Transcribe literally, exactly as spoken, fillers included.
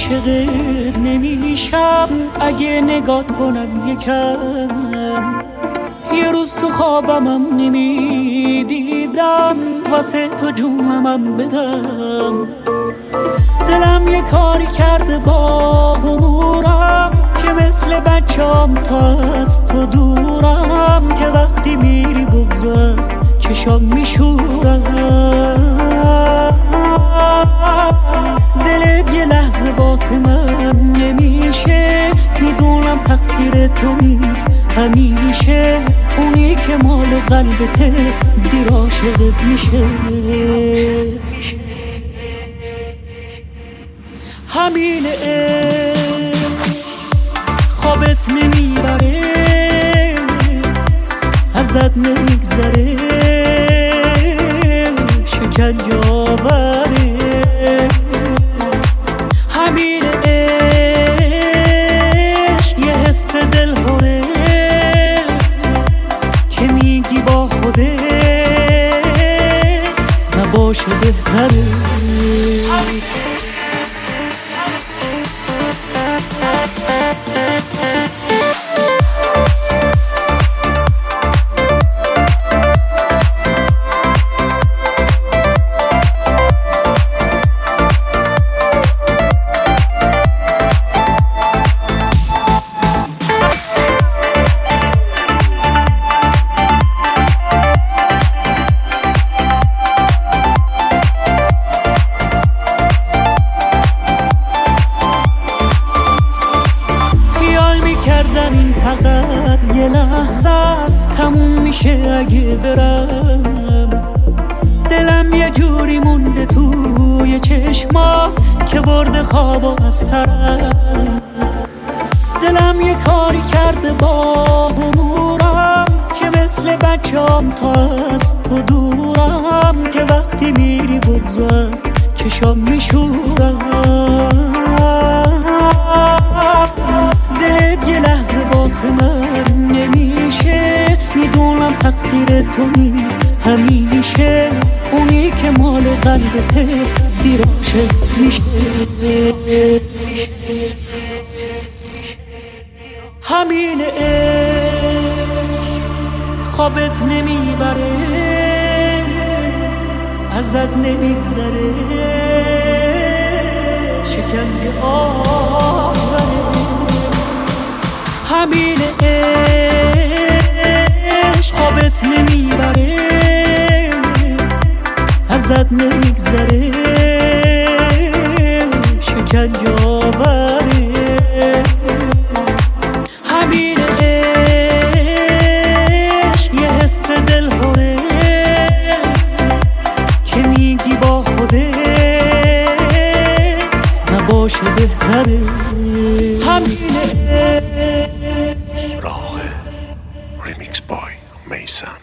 عاشقت نمیشم اگه نگات کنم یکم. یه روز تو خوابمم نمیدیدم واسه تو جونمم بدم. دلم یه کاری کرده با غرورم که مثل بچه‌ام تا از تو دورم، که وقتی میری بغض از چشام میشورم. دلت یه لحظه واسه من نمیشه، میدونم تقصیر تو نیست همیشه. اونی که مال قلبته دیر عاشقت میشه. همین عشق خوابت نمیبره، ازت نمیگذره، شکنجه آوره. همین عشق یه حس دلهوره که میگی با خوده نباشه بهتره. کردم این فقط یه لحظه است، تموم میشه اگه برم. دلم یه جوری مونده توی چشمات که برده خوابو از سرم. دلم یه کاری کرده با غرورم که مثل بچه‌ام تا از تو دورم، که وقتی میری بغض از چشام میشورم. دلت یه لحظه واسه من نمیشه، میدونم تقصیر تو نیست همیشه. اونی که مال قلبته دیر عاشق میشه. همین عشق خوابت نمیبره، ازت نمیگذره، شکنجه آوره. همین عشق خوابت نمیبره، ازت نمیگذره، شکنجه آوره. همین عشق یه حس دلهوره که میگی با خوده نباشه بهتره. همین Remix by Mason.